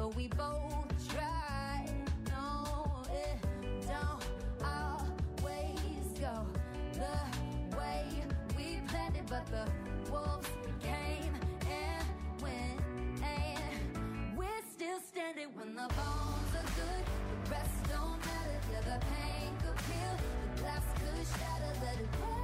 but we both try. No, it don't always go the way we planned it, but the wolves came and went, and we're still standing when the bones are good. The rest don't matter, yeah, the pain could heal, the glass could shatter, let it rain.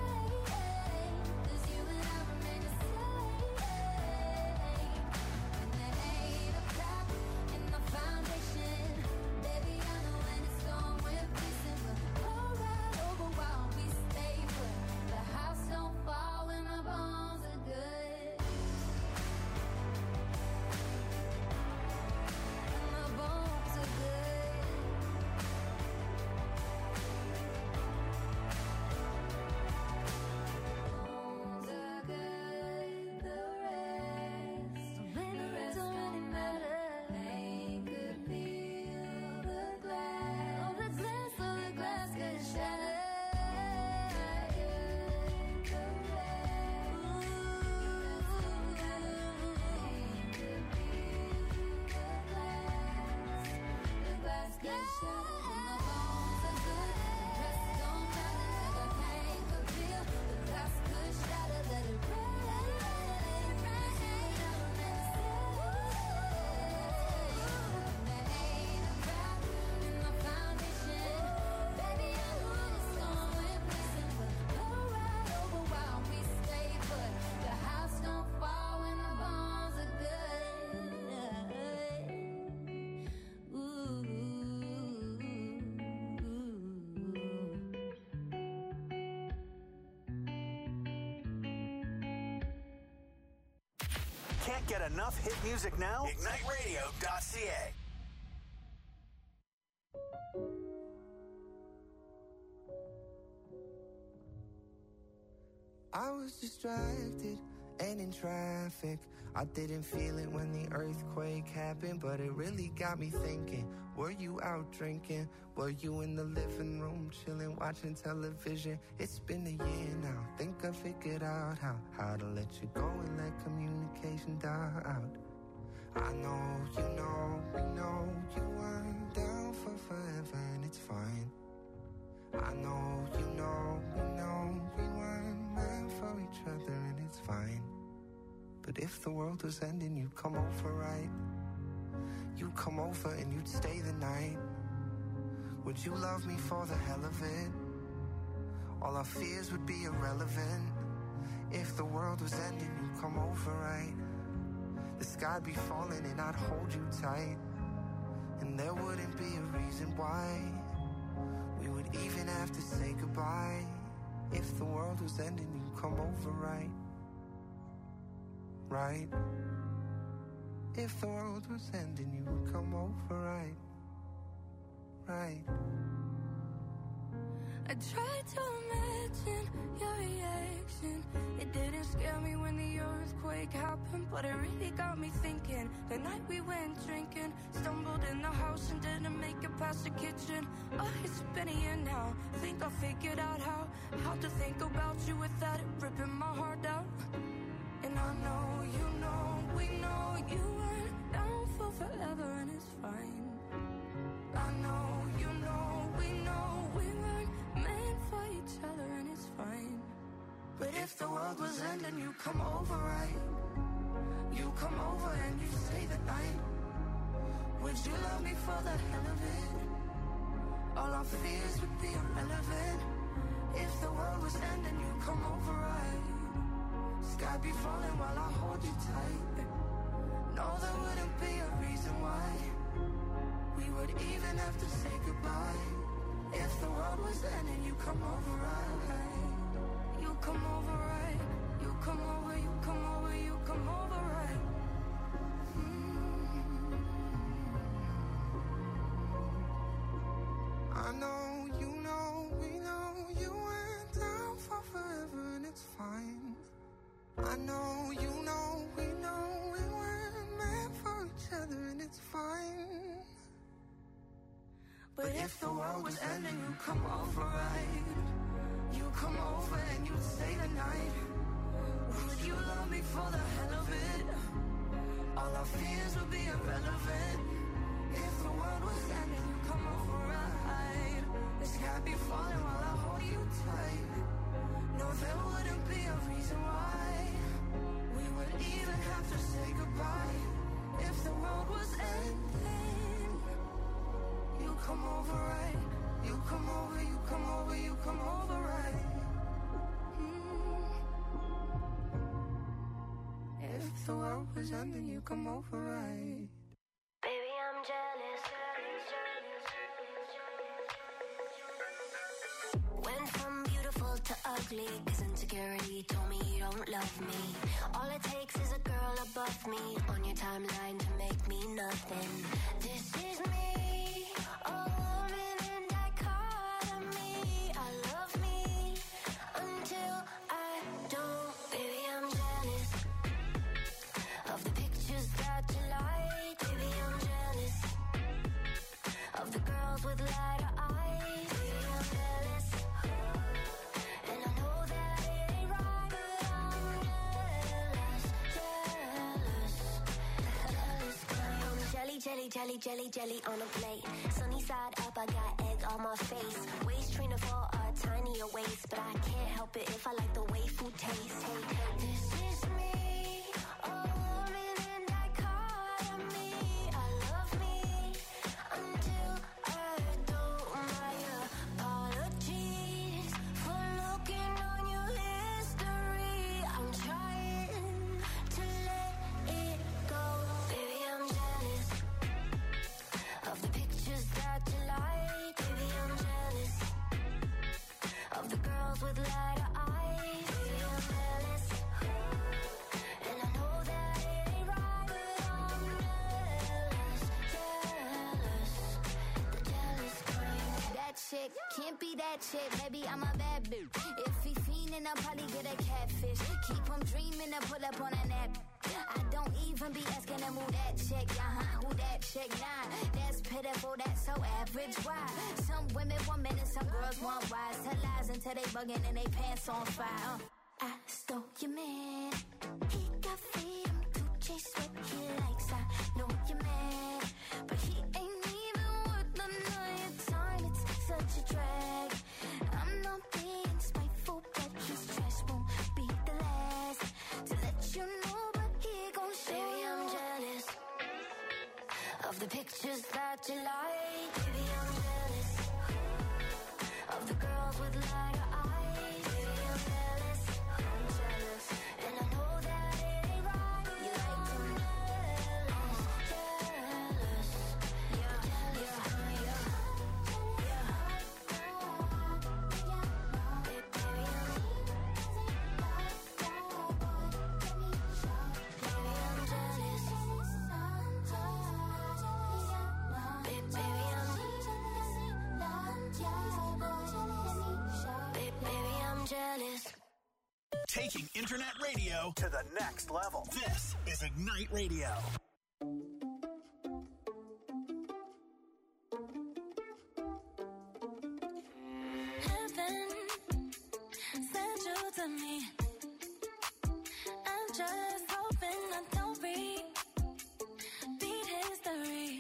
Can't get enough hit music now? IgniteRadio.ca. I was distracted and in traffic. I didn't feel it when the earthquake happened, but it really got me thinking. Were you out drinking? Were you in the living room chilling, watching television? It's been a year now. Think I figured out how to let you go and let communication die out. I know, you know, we know you weren't down for forever, and it's fine. I know, you know, we know we weren't meant for each other, and it's fine. But if the world was ending, you'd come over, right? You'd come over and you'd stay the night. Would you love me for the hell of it? All our fears would be irrelevant. If the world was ending, you'd come over, right? The sky'd be falling and I'd hold you tight, and there wouldn't be a reason why we would even have to say goodbye. If the world was ending, you'd come over, right? Right? If the world was ending, you would come over, right? Right? I tried to imagine your reaction. It didn't scare me when the earthquake happened, but it really got me thinking. The night we went drinking, stumbled in the house and didn't make it past the kitchen. Oh, it's been a year now. Think I figured out how to think about you without it ripping my heart out. And I know, you know, we know you weren't down for forever, and it's fine. I know, you know, we know we weren't meant for each other, and it's fine. But if the world was ending, you come over, right? You come over and you stay the night. Would you love me for the hell of it? All our fears would be irrelevant. If the world was ending, you come over, right? Sky be falling while I hold you tight. No, there wouldn't be a reason why we would even have to say goodbye. If the world was ending, you come over, right? You come over, right? You come over, you come over, you come over, right? I know, you know, we know you went down for forever, and it's fine. I know, you know, we know we weren't meant for each other, and it's fine. But if the world was ending, you come over, right? You come over and you stay the night. Would you love me for the hell of it? All our fears would be irrelevant. If the world was ending, you come over right. The sky be falling while I hold you tight. No, there wouldn't be a reason why we would even have to say goodbye. If the world was ending, you come over right. You come over, you come over, you come over right. If the world was ending, you come over right. Baby, I'm jealous. Went from beautiful to ugly, 'cause insecurity told me you don't love me. All it takes is a girl above me on your timeline to make me nothing. This is me, a woman in dichotomy. I love me until I don't. Baby, I'm jealous of the pictures that you like. Baby, I'm jealous of the girls with lighter eyes. Baby, I'm jealous, and I know that it ain't right, but I'm jealous, jealous, I'm jelly, jelly, jelly, jelly, jelly on a plate. Sunny side up, I got egg on my face. Waist trainer for a tinier waist, but I can't help it if I like the way food tastes. Hey, this is me, a woman in dichotomy. I love me until I don't. My apologies for looking on your history. I'm trying to let it go. Baby, I'm jealous of the pictures that you like. Baby, I'm jealous of the girls with lighter eyes. Baby, I'm jealous, and I know that it ain't right, but I'm jealous, jealous, the jealous kind. That chick can't be that chick, baby, I'm a bad bitch. If he fiendin', I'll probably get a catfish. Keep him dreamin' to pull up on a nap. I don't even be asking him who that chick, who that chick, nah. That's pitiful, that's so average, why? Some women want men and some girls want wise. Tell lies until they buggin' and they pants on fire. I stole your man, he got freedom to chase what he likes. I know you're mad, but he ain't even worth the night time. It's such a drag. I'm not being spiteful, but his trash won't be the last to let you know, but he gon' show. Baby, I'm jealous of the pictures that you like. Baby, I'm jealous of the girls with lighter eyes. Baby, I'm jealous, and I know that it ain't right. You like them jealous, jealous, yeah, jealous, yeah. Baby, I'm jealous. Baby, I'm jealous. Taking internet radio to the next level. This is Ignite Radio. Heaven sent you to me. I'm just hoping I don't repeat history.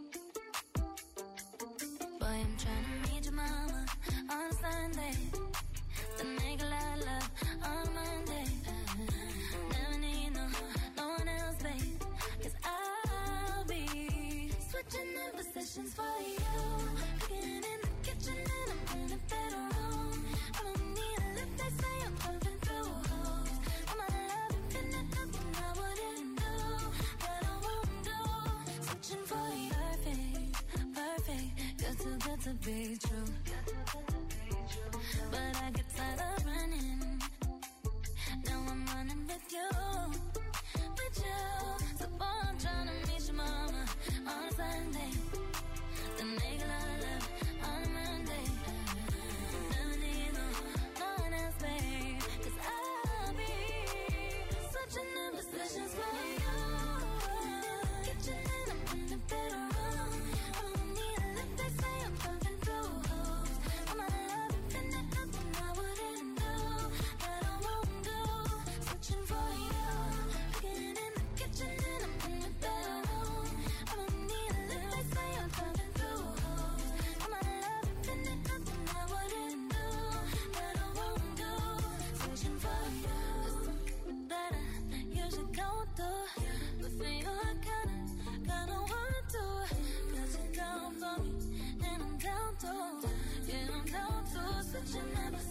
Boy, I'm trying to meet your mama on Sunday to make a lot of love on Monday. Never need no one else, babe, 'cause I'll be switching in positions for you. Cooking in the kitchen and I'm in the bedroom. I don't need a lift, they say I'm pumping through holes. I'm not loving, feeling nothing I wouldn't do, but I won't do. Switching for you, perfect, good to be true. But I get tired of running. Now I'm running with you. So boy, I'm trying to meet your mama on Sunday to make a lot of love on Monday. Never need no one else, babe, 'cause I'll be switching in positions for you. Kitchen and I'm in the bedroom. I don't need a lift, they say I'm pumping through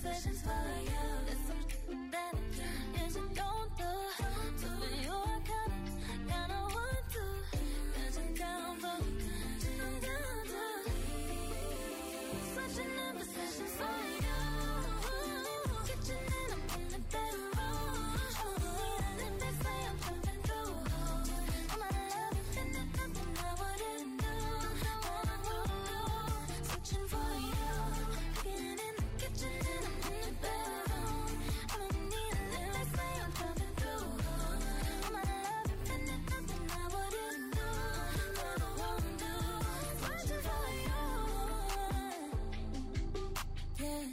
decisions for you. There's something that is you don't do. So when you are kinda want to, 'cause you're down for, I'm down to. Switching up decisions for you. Kitchen and I'm in the bedroom. And they say I'm jumping through. I'm out of love, and there's nothing I wouldn't do. Switching for you. Getting in the kitchen and I'm in the bedroom. I'm in need of them. They say I'm jumping through. I'm out of love, and there's nothing I wouldn't do. Switching for you. Yeah.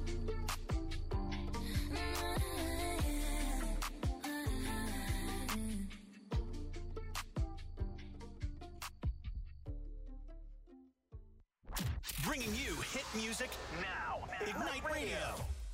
Bringing you hit music now. Ignite Radio.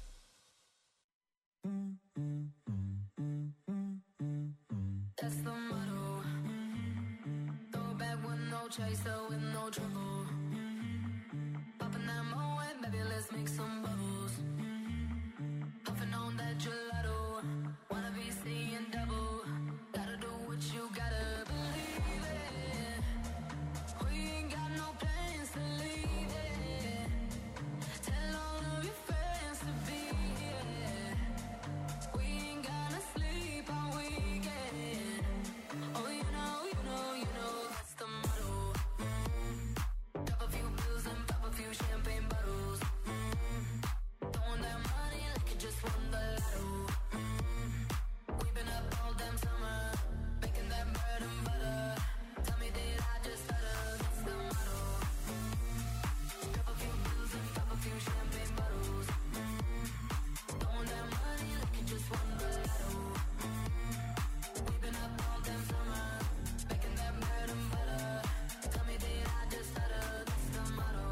That's the motto. Throw it back with no chaser, with no trouble. Popping that Moet, baby, let's make some bubbles. Puffing on that gelato. Wanna be seeing double. Gotta do what you gotta believe it. We ain't got no plans to leave it. Tell all of your friends to be here. We ain't gonna sleep all weekend. Oh, you know, that's the motto. Drop a few pills and pop a few champagne bottles. Throwing that money like you just won the lotto. We've been up all damn summer, making that bread and butter. Tell me, did I just stutter? That's the motto. Drop a few pills and pop a few champagne bottles. Throwing that money like you just won the lotto. We've been up all damn summer, making that bread and butter. Tell me, did I just stutter? That's the motto.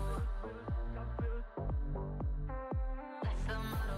That's the motto.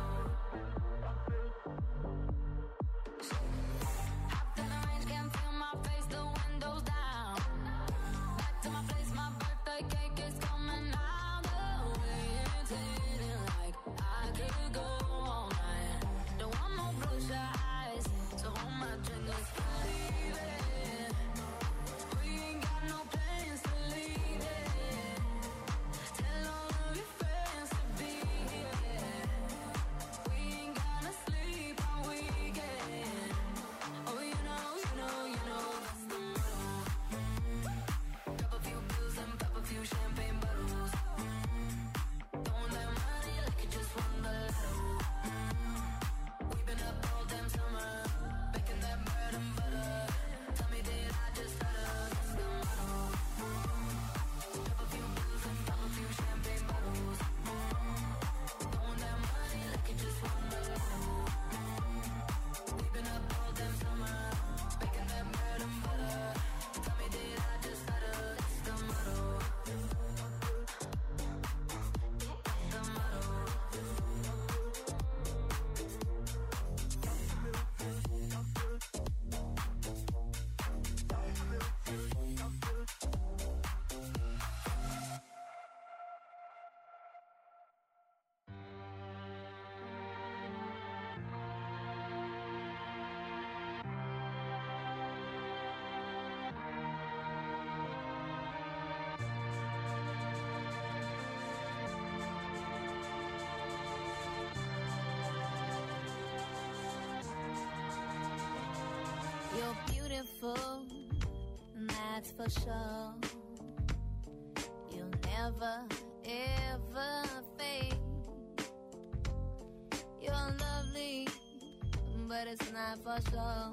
Hopped in the range, can't feel my face, the windows down. Back to my place, my birthday cake is coming out. The way it's hitting like I could go all night. Don't want no closure eyes, so hold my drink, let's believe it. We ain't got no plans to leave it. Tell all of your friends to be here. We ain't gonna sleep all weekend. Oh, you know, that's the motto. Drop a few pills and pop a few champagne bottles. Throwing that money like you just won the lotto. We've been up all damn summer, making that bread and butter. Tell me, did I just stutter? That's the motto. Drop a few pills and pop a few champagne bottles. Throwing that money like you just won the lotto. We've been up all damn summer, making that bread and butter. Tell me, did I just stutter? That's the motto. That's the motto. You're beautiful, and that's for sure. You'll never, ever fade. You're lovely, but it's not for sure.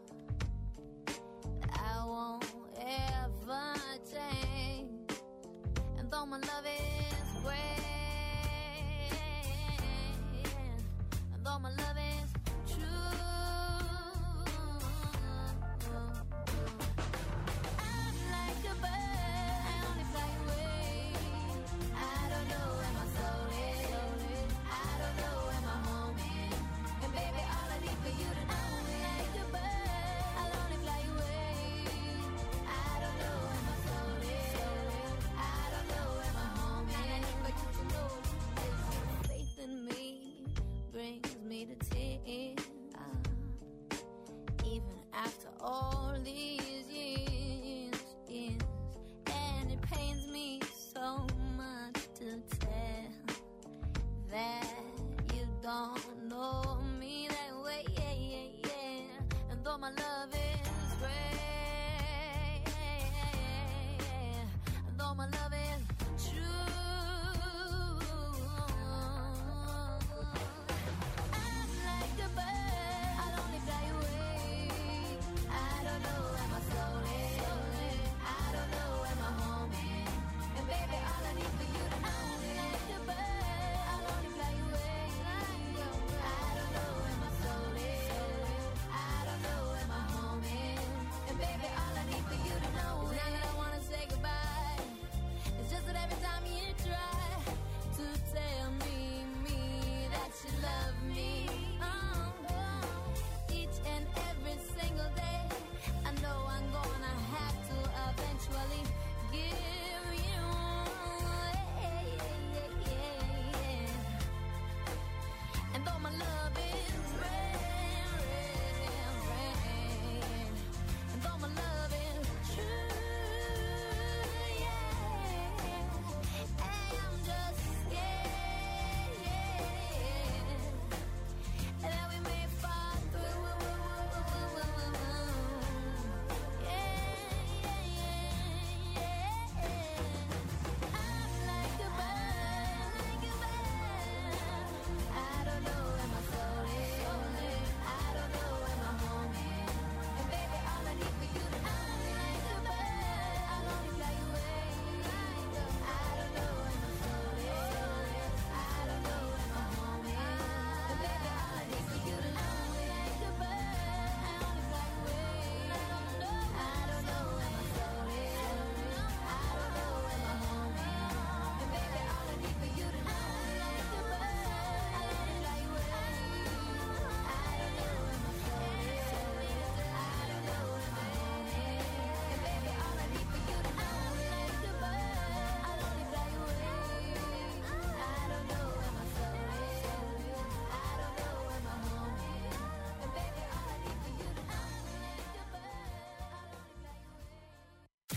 I won't ever change. And though my love is great, and though my love is true, I'm like a bird, I only fly away. I don't know where my soul is, I don't know where my home is. And baby, all I need for you to know is like a bird.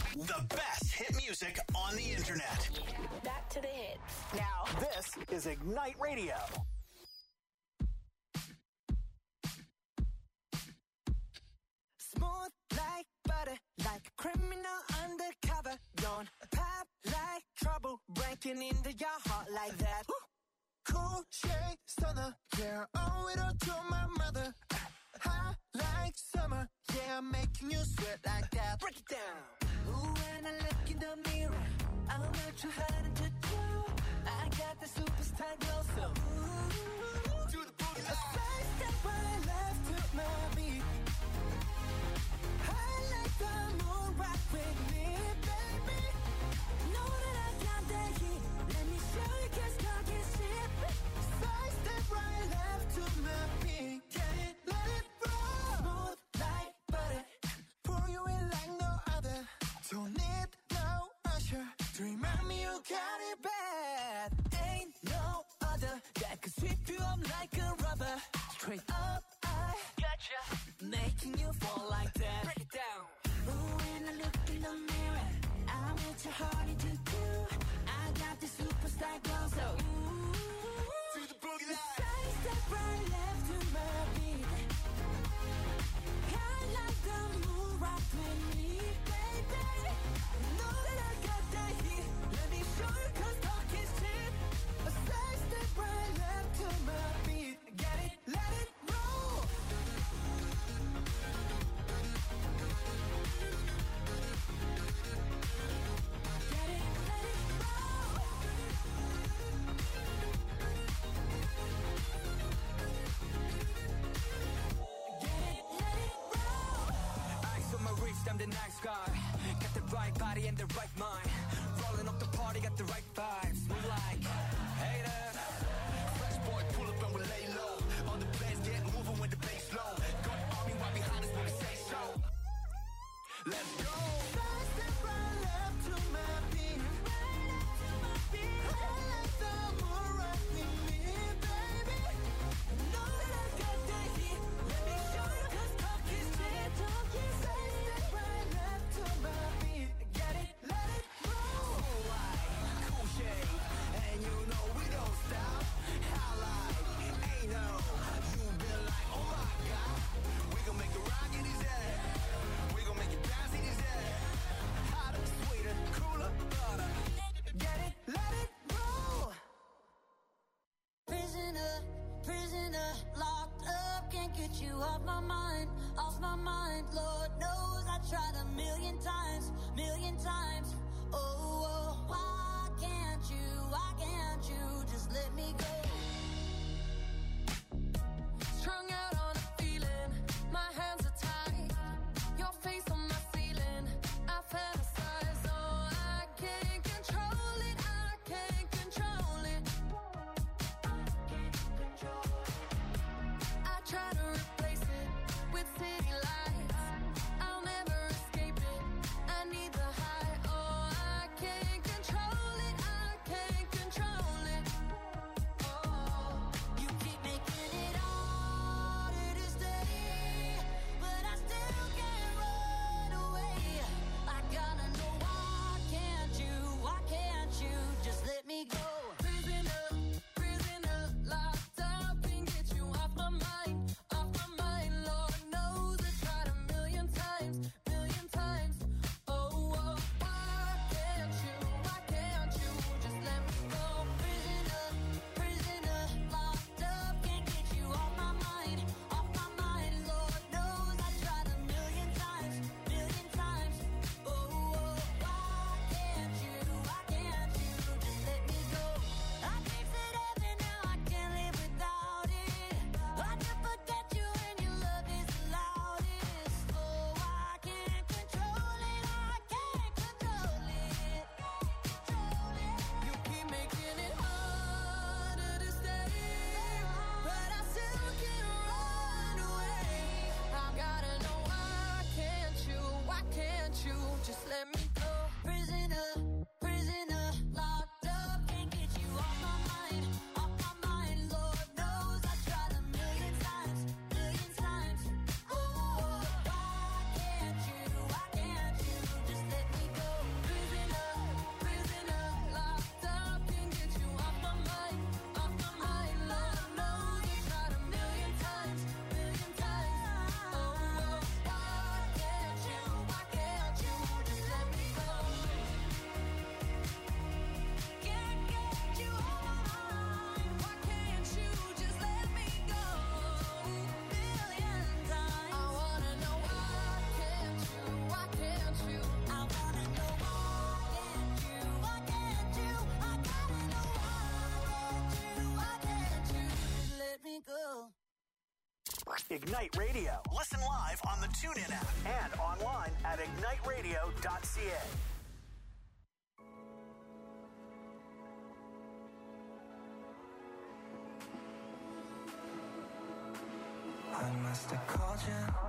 The best hit music on the internet. Back to the hits. Now, this is Ignite Radio. Smooth like butter, like a criminal undercover. Don't pop like trouble, breaking into your heart like that. Cool shade stunner, yeah, owe it all to my mother. Hot like summer, yeah, I'm making you sweat like that. Break it down. Ooh, when I look in the mirror, I'm not too hard to do. I got the superstar glow, so ooh, do the boogie. A side step right left to my beat. I like the moon rock with me, baby. Know that I got that heat. Let me show you, 'cause talk is cheap. Side step right left to my beat. Get it, let it roll. Smooth like butter. Pour you in like no other. Don't need no usher to remind me you got it bad. Ain't no other that could sweep you up like a rubber. Straight up, I gotcha, making you fall like that. Break it down. Ooh, when I look in the mirror, I'm what your heart to do. I got the superstar glow, so ooh, to the boogie line. Side step right left to my beat. I like the moon rock with me, baby. Know that I got that heat. Let me show you, 'cause talk is cheap. A side step right left to my beat. Get it, let it roll. Get it, let it roll. Get it, let it roll. Ice on my wrist, I'm the nice guy. Got the right body and the right mind. Rolling up the party, got the right vibes. Move like haters. Fresh boy, pull up and we lay low. On the place, get moving with the bass low. Got army right behind us when we say so. Let's go. Side step right left to my beat. I like the moon rock with me, baby. Know that I got that heat. Let me show you, 'cause talk is cheap. Side step right left to my beat. Get it, let it roll. Cool light, cool shade, and you know we don't stop. How like, ain't no, you been like, oh my God. We gon' make the rock in his head. We gon' make it bounce in his head. Ignite Radio. Listen live on the TuneIn app and online at igniteradio.ca. I must have called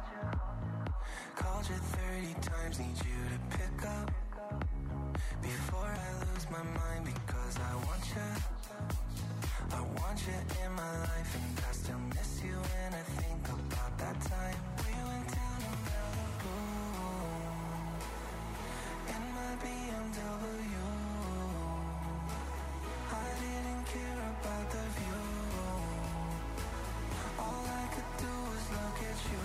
you 30 times, need you to pick up before I lose my mind, because I want you in my life, and I still miss you when I think about that time we went down to Malibu in my BMW. I didn't care about the view, all I could do was look at you.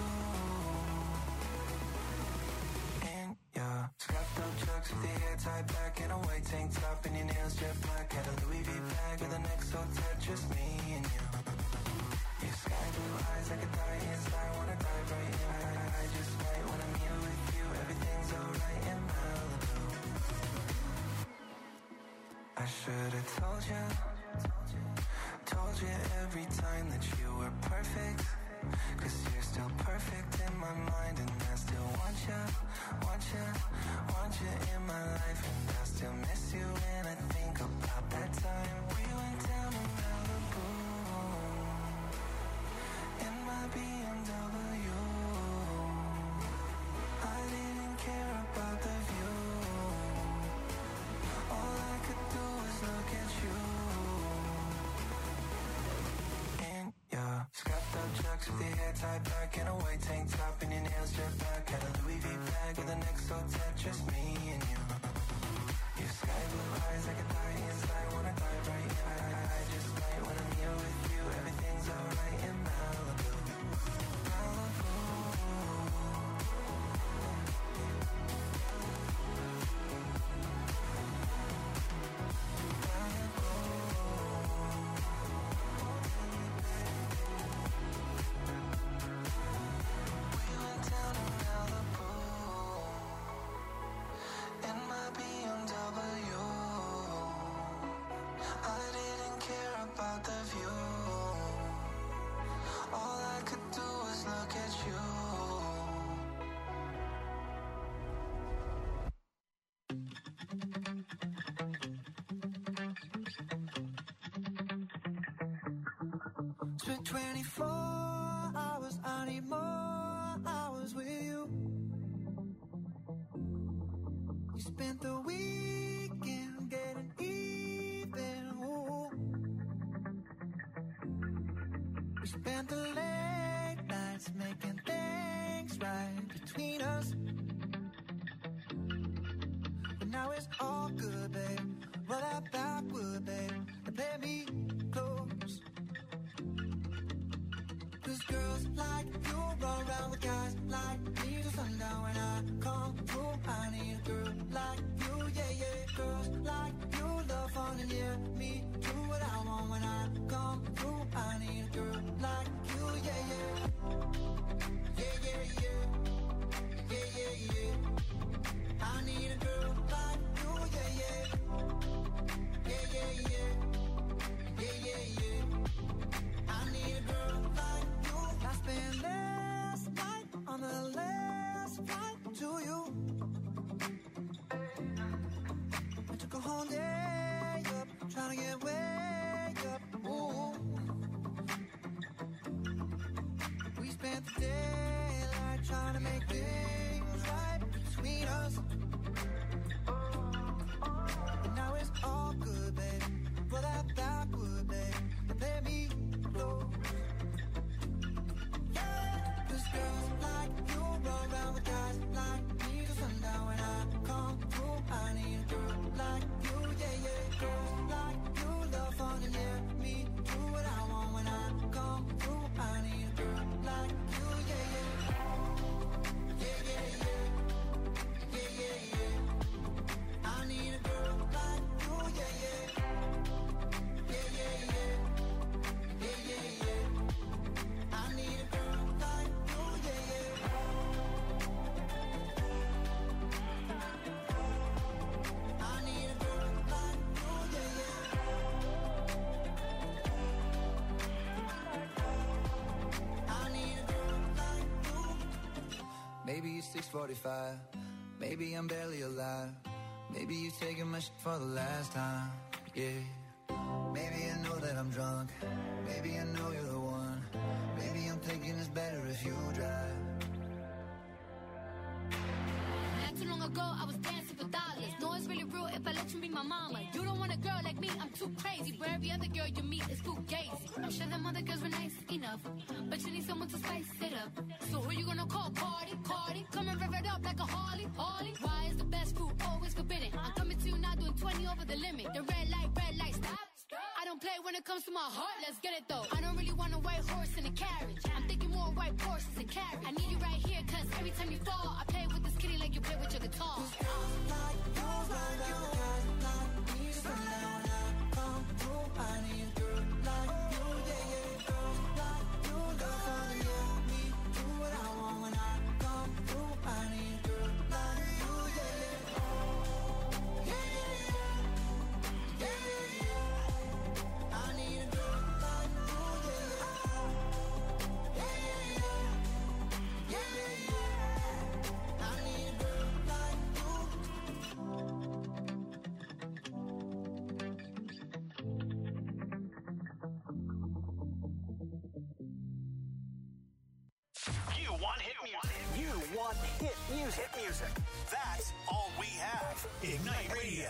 In your scuffed up chucks with your hair tied back in a white tank top and your nails jet black, had a Louis V bag with an XO tat, just me and you. Your sky blue eyes like a die inside, wanna dive right in. I just might when I'm here with you, everything's alright in Malibu. I should've told you every time that you were perfect, 'cause you're still perfect in my mind, and I still want you in my life, and I still miss you when I think about that time we went down to Malibu in my BMW. I didn't care about the view, all I could do was look at you. In your scuffed up chucks with your hair tied back in a white tank top and your nails jet black, had a Louis V bag with an XO tat, just me and you. Your sky blue eyes like a die inside, wanna dive right in. I just might when I'm here with you, everything's alright in Malibu. Malibu. Spent 24 hours, I need more hours with you. You spent the weekend getting even, ooh. We spent the late nights making things right between us. But now it's all good, babe. Roll that backward, babe, and play me close. 'Cause girls like you run around with guys like me till sundown. When I come through, I need a girl like you, yeah, yeah. Girls like you love fun and yeah, me do what I want. When I come through, I need a girl like you, yeah, yeah. Yeah, yeah, yeah. Yeah, yeah, yeah. I need a girl like you, yeah, yeah. Yeah, yeah, yeah. Yeah, yeah, yeah. I need a girl like you. I spent last night on the last flight to you. I took a whole day up, trying to get way up. Ooh. We spent the daylight trying to make things right between us. And now it's all good, babe. Roll that backward, babe, and let me close. Cause girls like you run around with guys like me till sundown. When I come through, I need a girl like you, yeah, yeah. Girls like you Maybe it's 6:45. Maybe I'm barely alive. Maybe you're taking my shit for the last time. Yeah. Maybe I know that I'm drunk. Maybe I know you're the one. Maybe I'm thinking it's better if you drive. Not too long ago, I was dancing for dollars. No, it's really real if I let you be my mama. You don't want a girl like me, I'm too crazy. Where every other girl you meet is fugazi. I'm sure them other girls were nice enough, but you need someone to spice it up. So who you gonna call? Cardi? Come and rev it up like a Harley. Why is the best food always forbidden? I'm coming to you now doing 20 over the limit. The red light, stop. I don't play when it comes to my heart, let's get it though. I don't really want a white horse in a carriage. I'm thinking more white horses and carriage. I need you right here, cause every time you fall, I play with this kitty like you play with your guitar. I need a girl like you, yeah, yeah. Girls like you, girl for the yeah. Me, do what I want when I come through. I need a girl like you, yeah, yeah. Yeah, yeah, yeah. Yeah, yeah, yeah. I need a girl like you, yeah, yeah. Yeah, yeah, yeah. Yeah, yeah, yeah. I need a girl like you. You want hit music. That's all we have. Ignite Radio.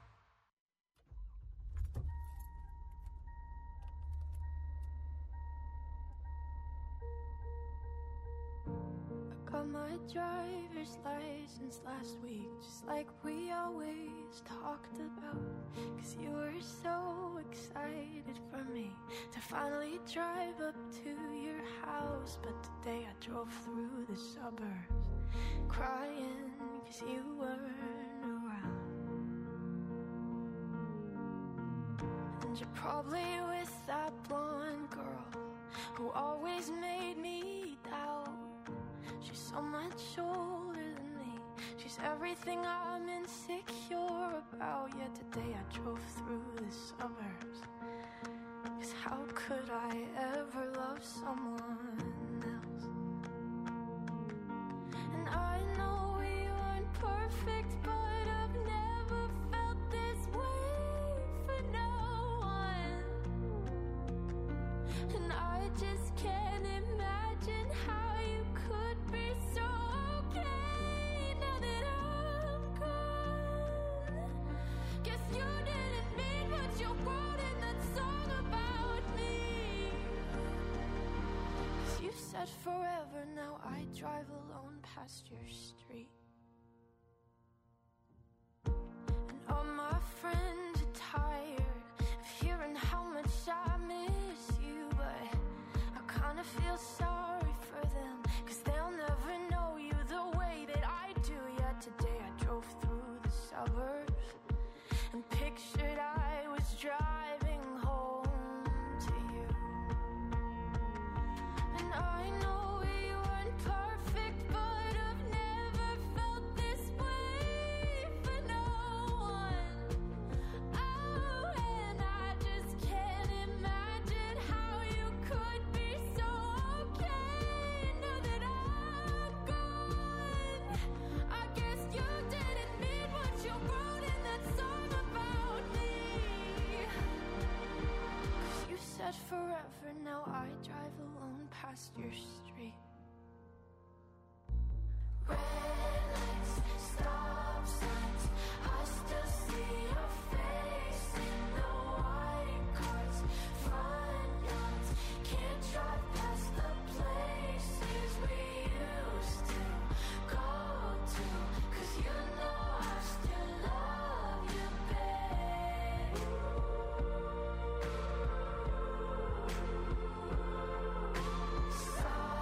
I got my driver's license last week, just like we always talked about. Cause you were so excited for me to finally drive up to your house. But today I drove through the suburbs crying cause you weren't around. And you're probably with that blonde girl who always made me doubt. She's so much older than me. She's everything I'm insecure about. Yet today I drove through the suburbs. Cause how could I ever love someone else? And I know we aren't perfect, but I've never felt this way for no one. And I just can't imagine how you could be so okay now that I'm gone. Guess you didn't mean what you wrote in that song about me. 'Cause you said forever, now I drive alone past your street. And all my friends are tired of hearing how much I miss you, but I kinda feel sorry for them, 'cause they'll never know you the way that I do. Yet today I drove through the suburbs and pictured I was driving home to you. And I know we weren't perfect, but I've never felt this way for no one. Oh, and I just can't imagine how you could be so okay now that I'm gone. I guess you didn't mean what you wrote in that song about me. 'Cause you said forever, now I drive alone past your street. Red lights, stop signs, I still see your face in the white cars, front yards. Can't drive past the places we used to go to, 'cause you know I still love you, babe. Stop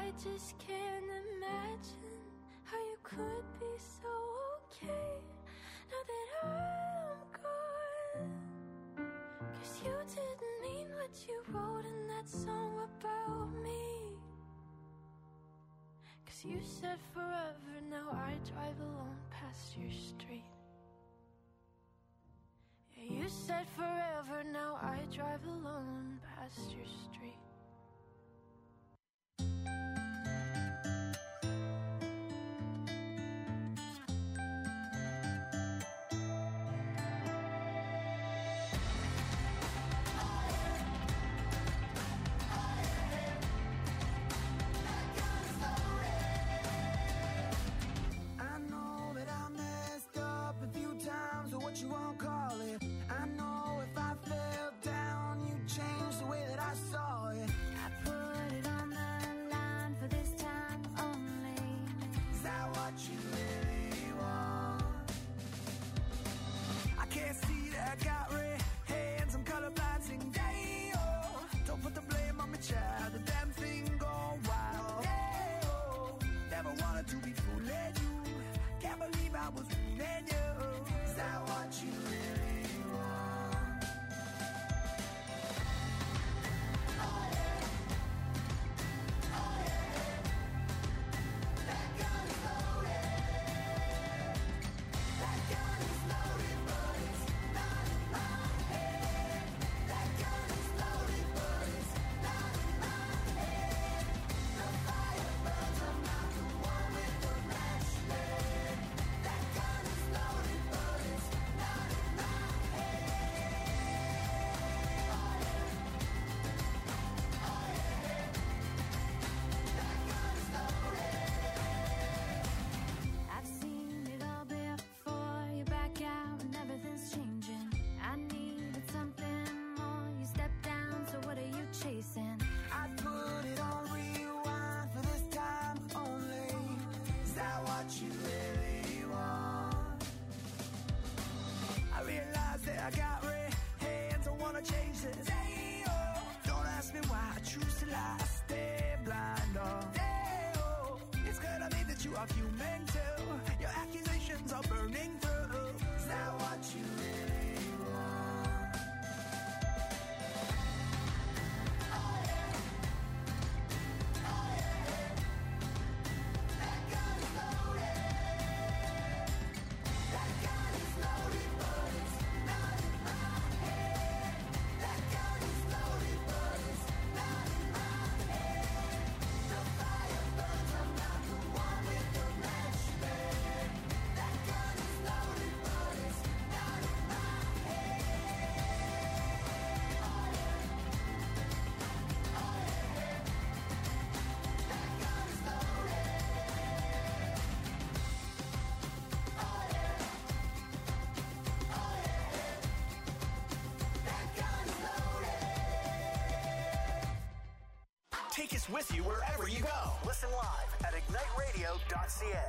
I just can't imagine how you could be so okay now that I'm gone. 'Cause you didn't mean what you wrote in that song about me. 'Cause you said forever, now I drive alone past your street. Yeah, you said forever, now I drive alone past your street. What you won't call it. I know if I fell down, you'd change the way that I saw it. I put it on the line for this time only. Is that what you really want? I can't see that I got red hands, I'm colorblind, sing day-o. Don't put the blame on me, child, the damn thing gone wild. Day-o. Never wanted to be fooling you, can't believe I was fooling you. Is that what you really want? Oh yeah, oh yeah, that gun is loaded. That gun is loaded, but it's not in my head. That gun is loaded, but it's not in my head. The fire burns, I'm not the one with the match lit. That gun is loaded, but it's not in my head. Oh yeah, oh yeah, that gun is loaded. I've seen it all before. You back out and everything's changing. I needed something more. You step down, so what are you chasing? I put it on rewind for this time only. Is that what you really want? I realize that I got red hands, I wanna change this. Day-o. Don't ask me why I choose to lie, stay blind. Oh, day-o. It's gonna mean that you are human too. Your accusations are burning through. Is that what you really want? Oh yeah, oh yeah, that gun is loaded. That gun is loaded, but it's not in my head. That gun is loaded, but it's not in my head. The fire burns, I'm not the one with the match lit. That gun is loaded, but it's not in my head. Oh yeah, oh yeah, that gun is loaded. Oh yeah, oh yeah, that gun is loaded. Take us with you wherever you go. Listen live at igniteradio.ca.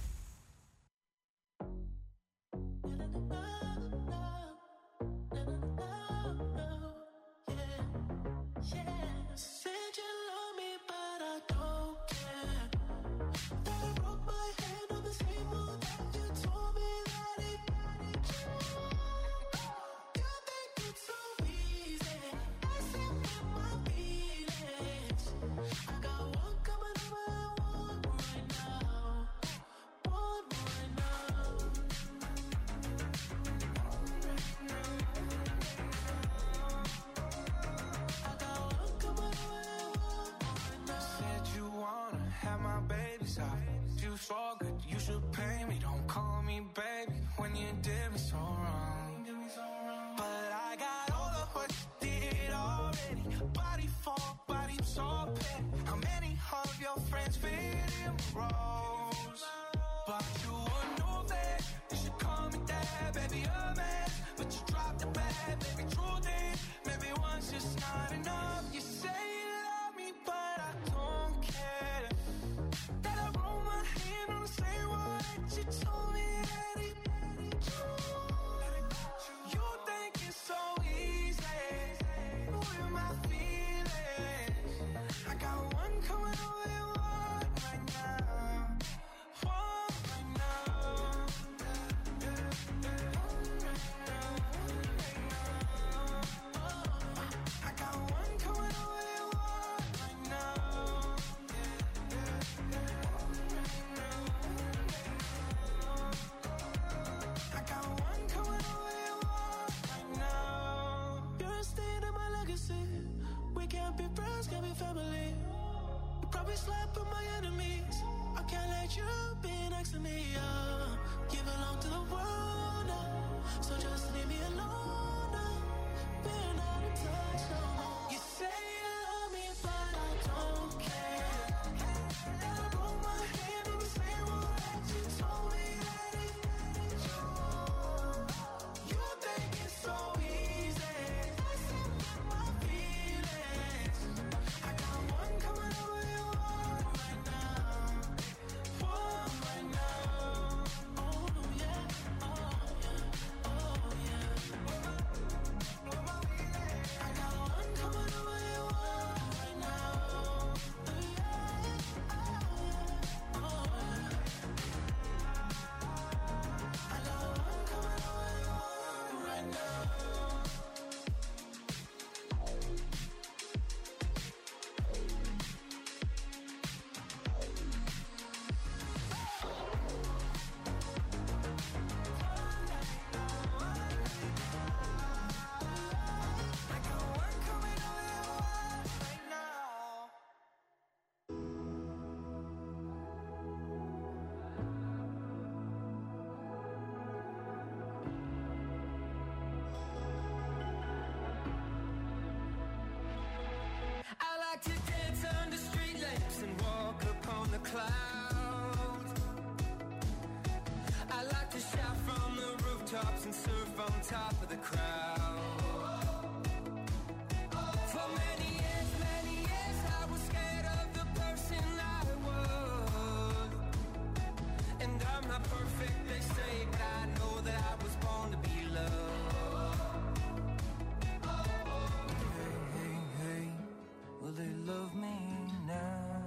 Said you love me, but I don't care. That I broke my hand on the same road that you told me that it. You think it's so easy, messing with my feelings. I got one coming over and one right now. One right now. I got one coming over and one right now. Said you wanna have my babies out. You so good, you should pay me. Don't call me baby when you did me so wrong. But I got all of what you did already. Body for body, so petty. How many of your friends fit in roles? But you would know that you should call me dad, baby, a man. But you dropped the bag, baby, truth is, maybe once just not enough. You say you love me, but I don't care. That I roll my hand on the same one that you told me that it. You think it's so easy with my feelings. I got one coming over and one always slept with my enemies. I can't let you be next to me. You belong to the world now, so just leave me alone now. We're not in touch no more. You say you love me, but I don't care. And I broke my hand in the same way that you told me that it was you. You think it's so easy, messing with my feelings. I got one coming over your heart right now. One right now. Oh yeah, oh yeah, oh yeah. I got one coming over your heart right now. Oh yeah, oh yeah. I got one coming over your heart right now. I got one coming over your heart right now. I like to dance under street lamps and walk upon the clouds. I like to shout from the rooftops and surf on top of the crowd. For many years I was scared of the person I was. And I'm not perfect, they say, but I know that I was born to be loved. Hey, hey, will they love me now?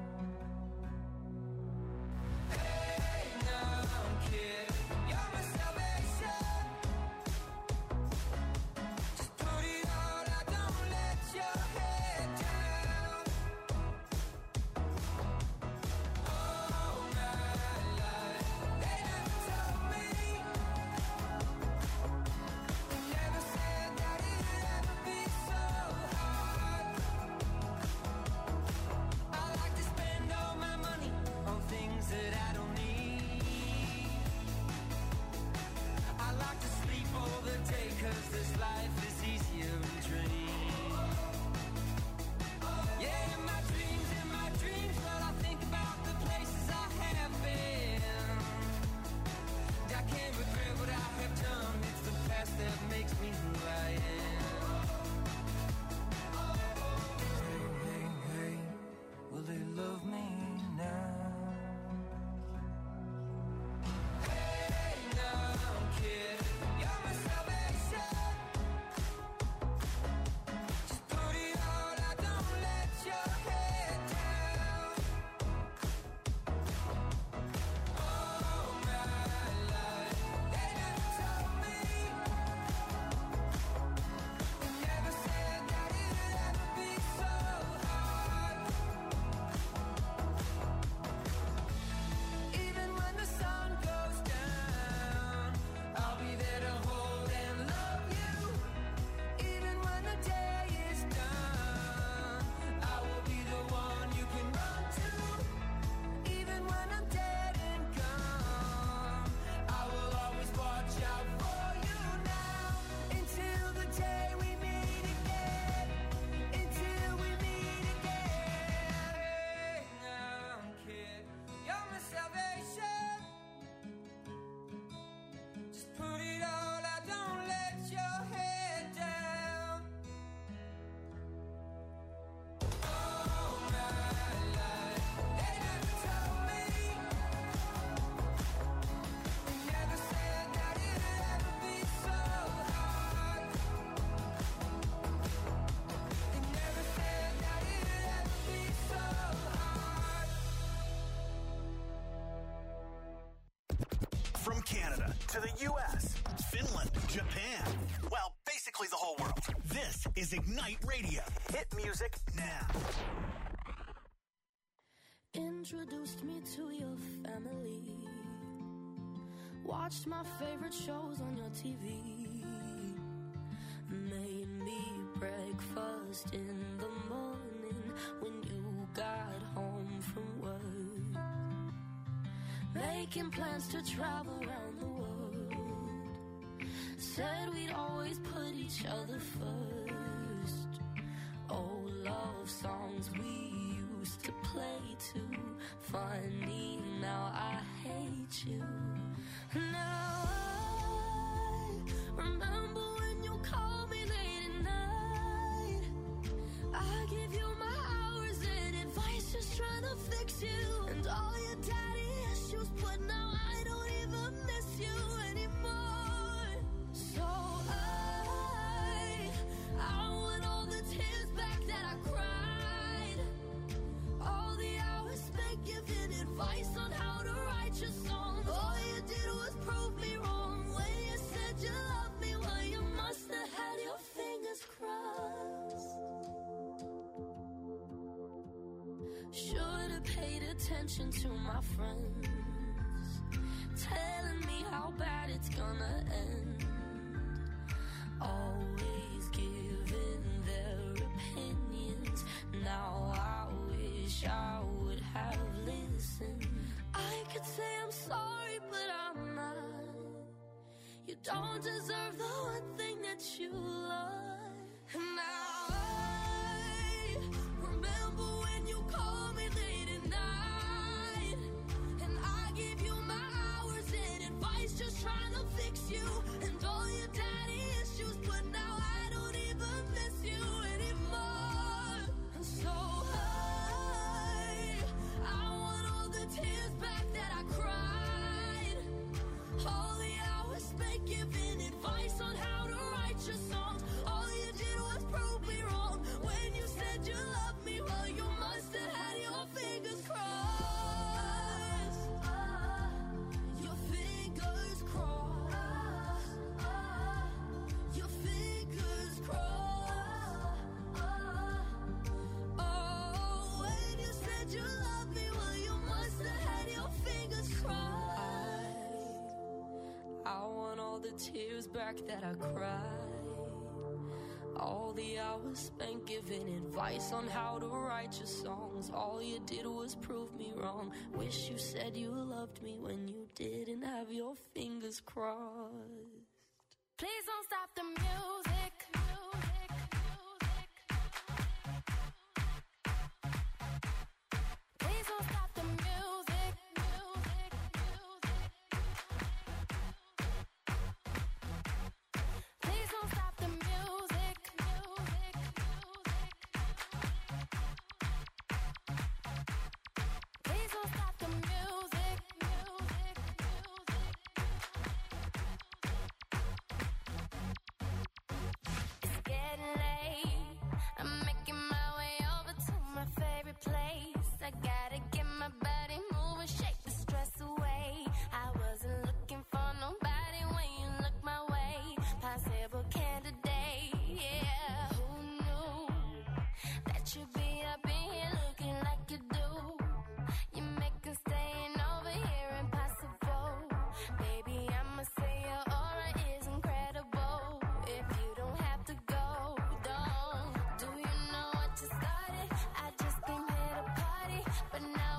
Hey, now, kid, you're my salvation. Just put it all out, don't let your head down. All my life, they never told me. They never said that it'd ever be so hard. I like to spend all my money on things that I don't need. I like to sleep all the day 'cause this life is easier in dreams. Yeah, in my dreams, well, I think about the places I have been. I can't regret what I have done. It's the past that makes me who I am. Hey, hey, will they love me now? Hey, now, kid, you're my salvation. Just put it all out, don't let your head down. All my life, they never told me. They never said that it'd ever be so hard. Even when the sun goes down, I'll be there to hold and love you. Even when the day is done, I will be the one you can run to. Even when I'm dead and gone, I will always watch out for you now. Until the day we meet again. Until we meet again. Hey now, kid, you're my salvation. Just put it all out, don't let your head down. All my life, they never told me. They never said that it'd ever be so hard. They never said that it'd ever be so hard. From Canada to the U.S., Finland, Japan. Well, basically the whole world. This is Ignite Radio. Hit music now. Introduced me to your family. Watched my favorite shows on your TV. Made me breakfast in the morning when you got home making plans to travel around the world. Said we'd always put each other first. Old love songs we used to play too. Funny, now I hate you. Now I remember when you called me late at night. I give you my hours and advice, just trying to fix you. And all your daddy issues, but now I don't even miss you anymore. So I want all the tears back that I cried. All the hours spent giving advice on how to write your songs. All you did was prove me wrong when you said you loved me. Well, you must have had your fingers crossed. Should have paid attention to my friends, telling me how bad it's gonna end. Always giving their opinions. Now I wish I would have listened. I could say I'm sorry, but I'm not. You don't deserve the one thing that you love. And now I remember when you called me late at night, and I gave you my hours and advice, just trying to fix you. And all your daddy issues, but now I don't even miss you anymore. So I want all the tears back that I cried. All the hours spent giving advice on how to write your songs. All you did was prove me wrong when you said you loved me. Well, you must have had your fingers crossed. Your fingers crossed. Your fingers crossed. Oh, when you said you loved me, well, you must have had your fingers crossed. I want all the tears back that I cried. All the hours spent giving advice on how to write your songs. All you did was prove me wrong. Wish you said you loved me when you didn't have your fingers crossed. Please don't stop the music. Please don't stop the music. Please don't stop the music. Please don't stop the music. It's getting late. I'm making my way over to my favorite place. I gotta get my body moving, shake the stress away. I wasn't looking for nobody when you look my way. Possible candidate, yeah. Who knew that you'd be up in here looking like you do? You make us staying over here impossible. Baby, I'ma say your aura is incredible. If you don't have to go, don't. Do you know what you started? I just came here to party, but now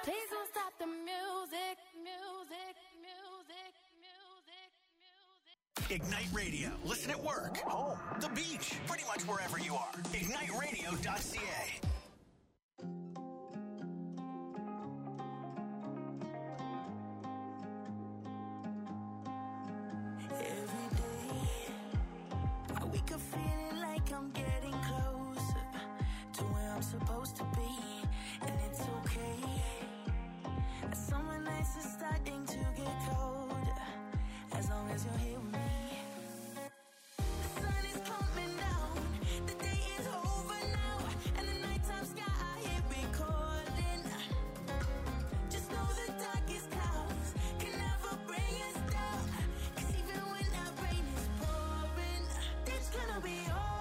Please don't stop the music. Ignite Radio. Listen at work, home, the beach, pretty much wherever you are. IgniteRadio.ca. Every day, I wake up feeling like I'm getting closer to where I'm supposed to be, and it's okay. Summer nights are starting to get colder, as long as you're here with me. The sun is coming down, the day is over now, and the nighttime sky here recording. Just know the darkest clouds can never bring us down, 'cause even when that rain is pouring, it's gonna be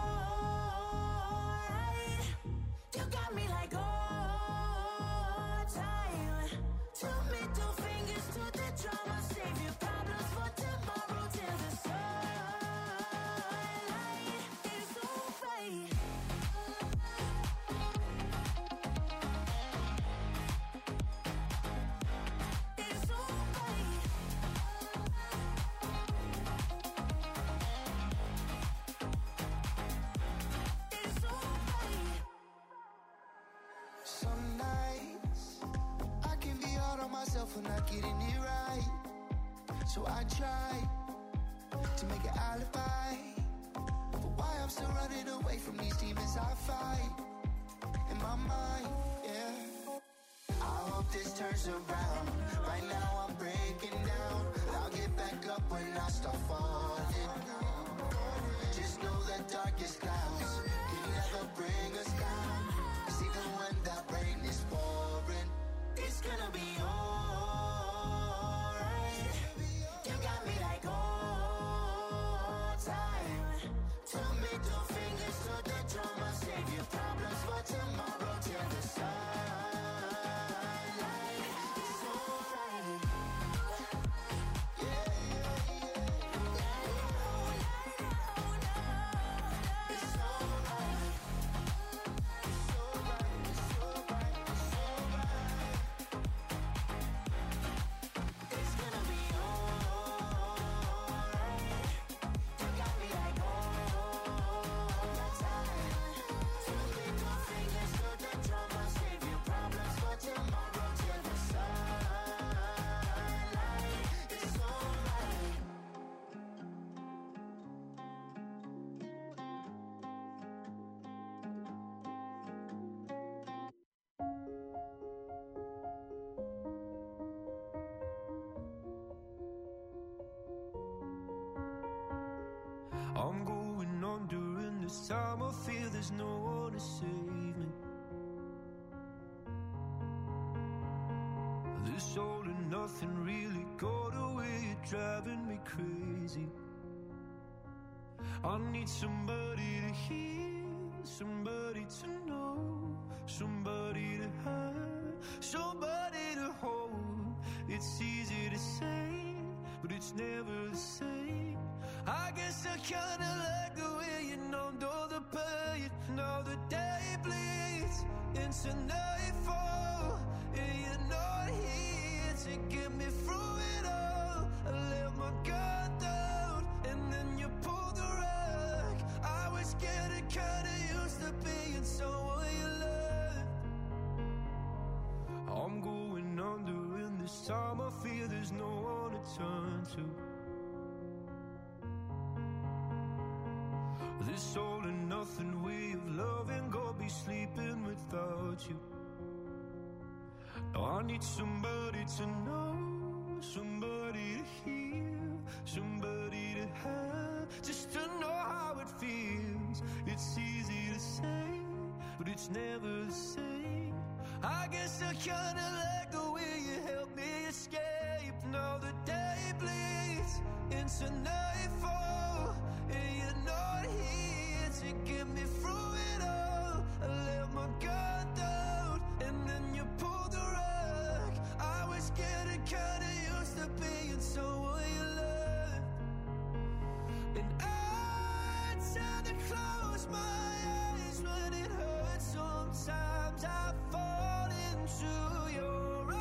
alright. You got me like all time. Two middle fingers to the drama, save your problems for tomorrow till the sunlight is alright. It's alright. It's alright. Some nights I can be hard on myself for not getting it right. So I try to make an alibi for why I'm still running away from these demons I fight in my mind, yeah. I hope this turns around. Right now I'm breaking down. I'll get back up when I start falling. Just know the darkest clouds can never bring us down, 'cause even when that rain is pouring, it's gonna be alright. You got me like all time. Two middle fingers to the drama, save your problems for tomorrow till the sunlight is alright. Yeah, yeah, yeah. It's alright. It's alright. It's alright. It's alright. It's gonna be alright. You got me like all time. Two middle fingers to the drama, save your problems for tomorrow till the sunlight is alright. I'm going on during this time. I feel there's no one to save me. This all and nothing really got away, you're driving me crazy. I need somebody to hear, somebody to know, somebody to have, somebody to hold. It's easy to say, but it's never the same. I guess I kinda like the way you numbed all the pain. Now the day bleeds into nightfall, and you're not here to get me through it all. I let my guard down, and then you pulled the rug. I was getting kinda used to being someone you loved. I'm going under, and this time I feel there's no one to turn to. This all and nothing way of loving, go be sleeping without you. Now I need somebody to know, somebody to hear, somebody to have, just to know how it feels. It's easy to say, but it's never the same. I guess I kinda like the way you helped me escape. Now the day bleeds into nightfall, and you're not here to get me through it all. I let my guard down, and then you pulled the rug. I was getting kinda used to being someone you loved, and I tend to close my eyes when it hurts. Sometimes I fall into your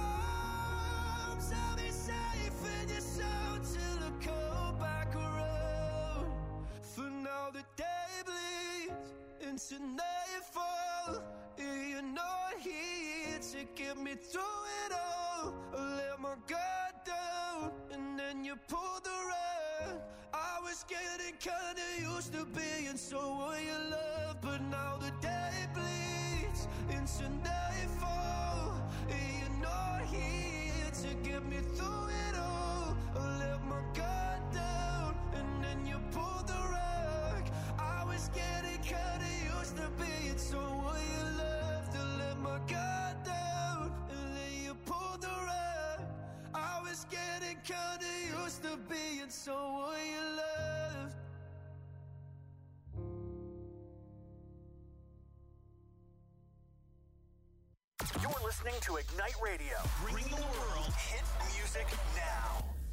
into nightfall. You're not here to get me through it all. I let my guard down, and then you pulled the rug. I was getting kinda used to being someone you love, but now the day bleeds into nightfall. You're not here to get me through it all. I let my guard down, and then you pulled the rug. I was getting kinda used to being someone you loved. To let my guard down, and then you pulled the rug. I was getting kinda used to being someone you loved. You're listening to Ignite Radio. Bring the world hit music now.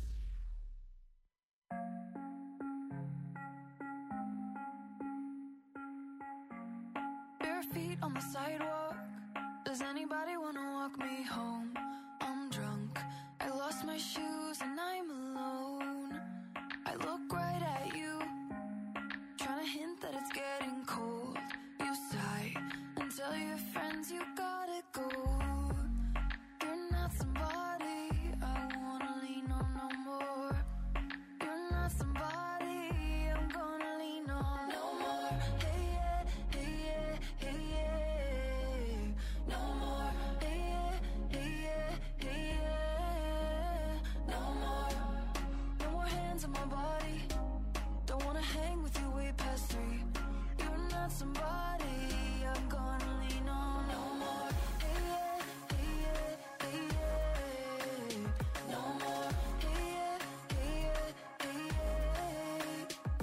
Bare feet on the sidewalk. Does anybody wanna walk me home? I'm drunk. I lost my shoes and I'm alone. I look right at you, trying to hint that it's getting cold. You sigh and tell your friends you gotta go. You're not somebody I wanna lean on no more. You're not somebody I'm gonna lean on no more. Hey yeah, hey yeah, hey yeah. No more. Hey yeah, hey yeah, hey yeah. No more. No more hands on my body. Don't wanna hang with you way past 3. You're not somebody I'm gonna lean on no more. Hey yeah, hey yeah, hey yeah. No more. Hey yeah, hey yeah, hey yeah.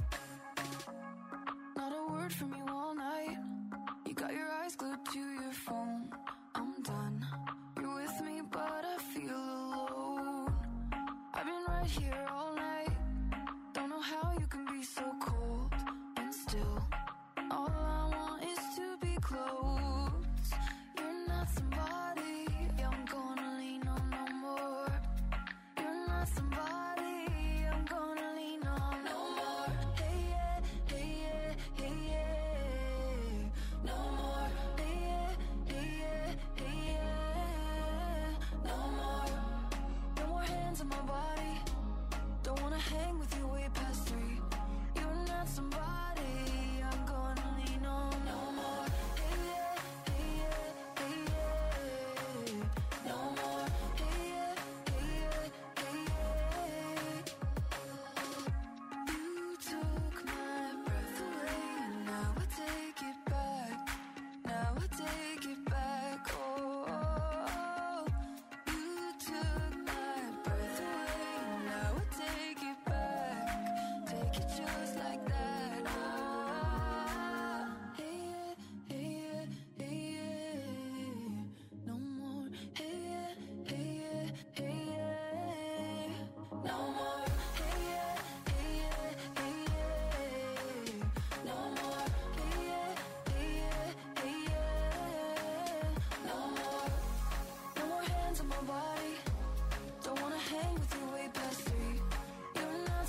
Not a word from you all night. You got your eyes glued to your phone. I'm done. You're with me, but I feel alone. I've been right here